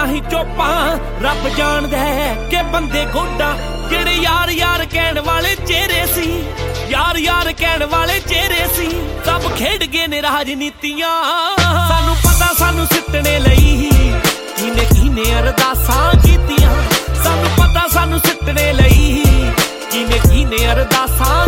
ਹੀ ਚੋਪਾਂ ਰੱਬ ਜਾਣਦਾ ਕਿ ਬੰਦੇ ਗੋਡਾ ਜਿਹੜੇ ਯਾਰ ਯਾਰ ਕਹਿਣ ਵਾਲੇ ਚਿਹਰੇ ਸੀ, ਯਾਰ ਯਾਰ ਕਹਿਣ ਵਾਲੇ ਚਿਹਰੇ ਸੀ, ਸਭ ਖੇਡ ਗਏ ਨੇ ਰਾਜਨੀਤੀਆਂ। ਸਾਨੂੰ ਪਤਾ ਸਾਨੂੰ ਸਿੱਟਣੇ ਲਈ ਕਿਨੇ ਕਿਨੇ ਅਰਦਾਸਾਂ ਕੀਤੀਆਂ, ਸਾਨੂੰ ਪਤਾ ਸਾਨੂੰ ਸਿੱਟਣੇ ਲਈ ਕਿਨੇ ਕਿਨੇ ਅਰਦਾਸਾਂ